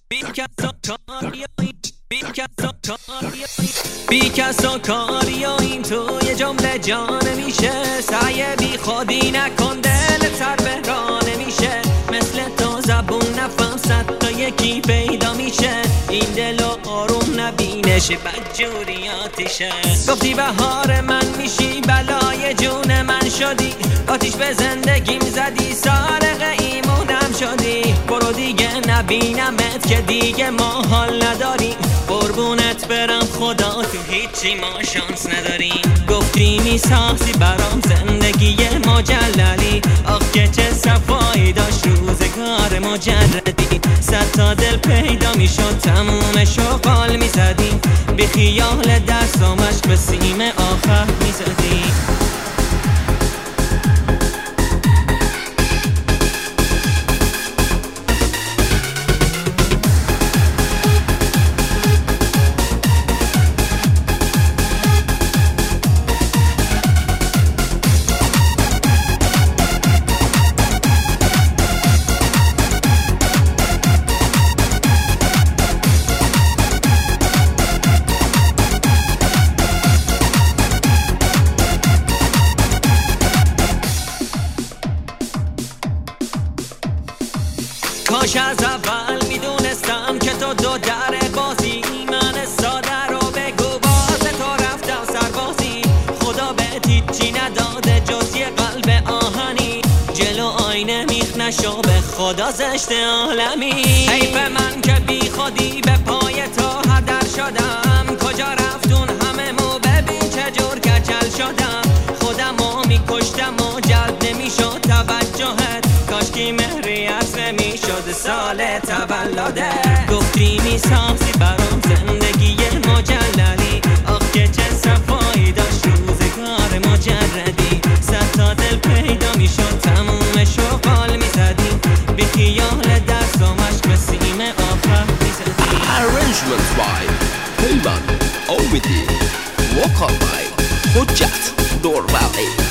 بی کس و کاری و این توی جمله جا نمیشه. سعی بی خودی نکن دل سر بهرا نمیشه. مثل تو زبون نفست تا یکی پیدا میشه. این دل و آروم نبینش بدجوری آتیشه. گفتی بهار من میشی بلای جون من شدی. آتیش به زندگیم زدی سارق ایمونم شدی. برو دیگه نبینمت که دیگه ما حال نداریم. قربونت برم خدا تو هیچی ما شانس نداریم. گفتی میسازی برام زندگی مجللی. آخ که چه صفایی داشت روزگار مجردی. صد تا دل پیدا میشد تمومشو قال میزدیم. بی خیال دست و مشق به سیم آخر میزدیم. کاش از اول میدونستم که تو دو در بازی. من ساده رو بگو باز تو رفتم سربازی. خدا بهت هیچی نداده جز یه قلب آهنی. جلو آینه میخ نشو به خدا زشت عالمی. حیف من که بی خودی به پای تو هدر شدم. کجا رفتون همه مو ببین چجور کچل شدم. خودمو میکشتم و جلب نمیشد توجهت. کاشکی مهری اصل میشد سال تولده. گفتی میسازی برام زندگی مجللی. آخ که چه صفایی داشت روزگار مجردی. صد تا دل پیدا میشد تمومشو قال میزدیم. بی خیال دست و مشق به سیم آخر میزدیم. Arrangements by پیمان اومیدی. وکال by حجت دور ولی.